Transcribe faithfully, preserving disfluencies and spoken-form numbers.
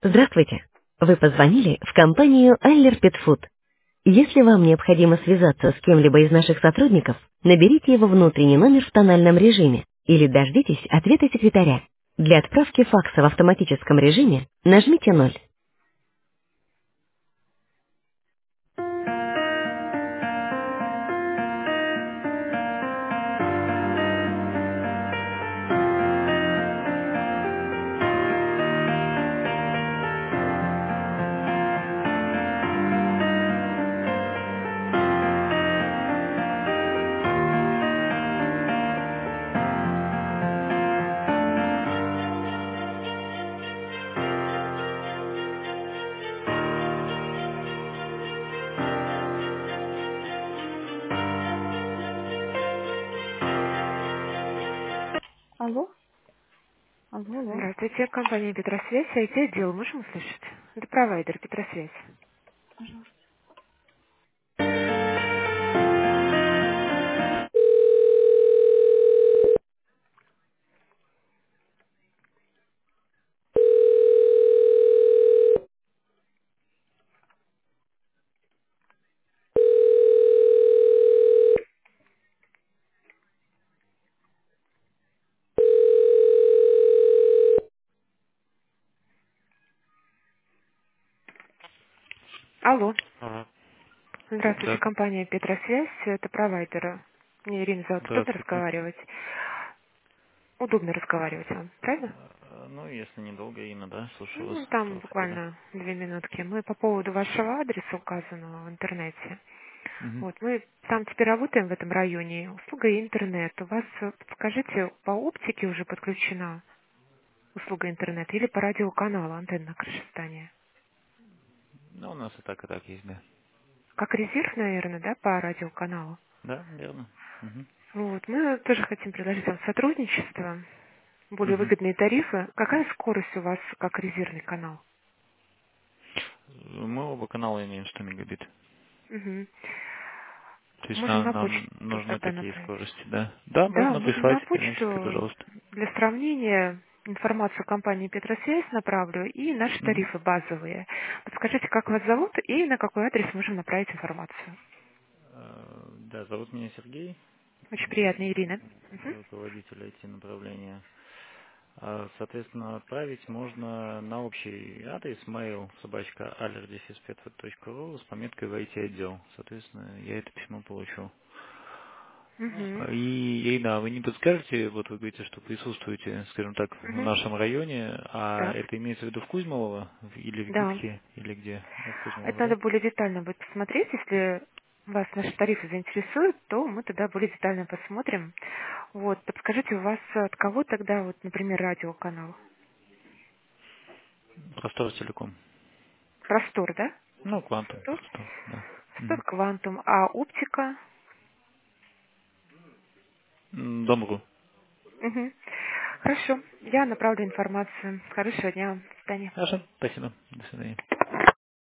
Здравствуйте. Вы позвонили в компанию Айлер Петфуд. Если вам необходимо связаться с кем-либо из наших сотрудников, наберите его внутренний номер в тональном режиме или дождитесь ответа секретаря. Для отправки факса в автоматическом режиме нажмите ноль. Алло? Алло, алло. Здравствуйте, компания Петросвязь, ай ти-отдел, можем услышать? Это провайдер Петросвязь. Алло. Ага. Здравствуйте, Да, компания Петросвязь, это провайдер. Мне Ирина зовут, удобно здравствуйте. разговаривать? Удобно разговаривать вам, правильно? Э, Ну, если недолго, имя, да, слушаю вас. Ну, там Здравствуйте, да. буквально две минутки. Мы по поводу вашего адреса, указанного в интернете. Мгм. Вот, мы там теперь работаем в этом районе. Услуга интернет. У вас, э, скажите, по оптике уже подключена услуга интернет или по радиоканалу антенна на крыше здания? Ну, у нас и так, и так есть, да. Как резерв, наверное, да, по радиоканалу? Да, верно. Мгм. Вот, мы тоже хотим предложить вам сотрудничество, более Мгм. выгодные тарифы. Какая скорость у вас как резервный канал? Мы оба канала имеем сто мегабит. Мгм. То есть Можем нам, на нам почту нужны тогда такие направить. скорости, да? Да, Да, можно можно на прислать периодически, почту пожалуйста. для сравнения информацию компании Петросвязь направлю и наши Мгм. тарифы базовые. Подскажите, как вас зовут и на какой адрес можем направить информацию. Э, Да, зовут меня Сергей, Очень приятно, Ирина. Мгм. руководитель ай ти-направления. А, Соответственно, отправить можно на общий адрес mail собачка alerdefиспетфуд.ру с пометкой в ай ти-отдел. Соответственно, я это письмо получу. Мгм. А, И, и да, вы не подскажете, вот вы говорите, что присутствуете, скажем так, в Мгм. нашем районе, а Так, это имеется в виду в Кузьмолово в- или в да. Гибке, или где? Ну, в Кузьмолово, Это да? надо более детально будет посмотреть. Если вас наши тарифы заинтересуют, то мы тогда более детально посмотрим. Вот, подскажите, у вас от кого тогда, вот, например, радиоканал? Простор телеком. Простор, да? Ну, квантум Простор? просто, да. Простор Мгм. Квантум. А оптика? М, Дом.ру. Мгм. Хорошо. Я направлю информацию. Хорошего дня. До свидания. Хорошо, спасибо. До свидания.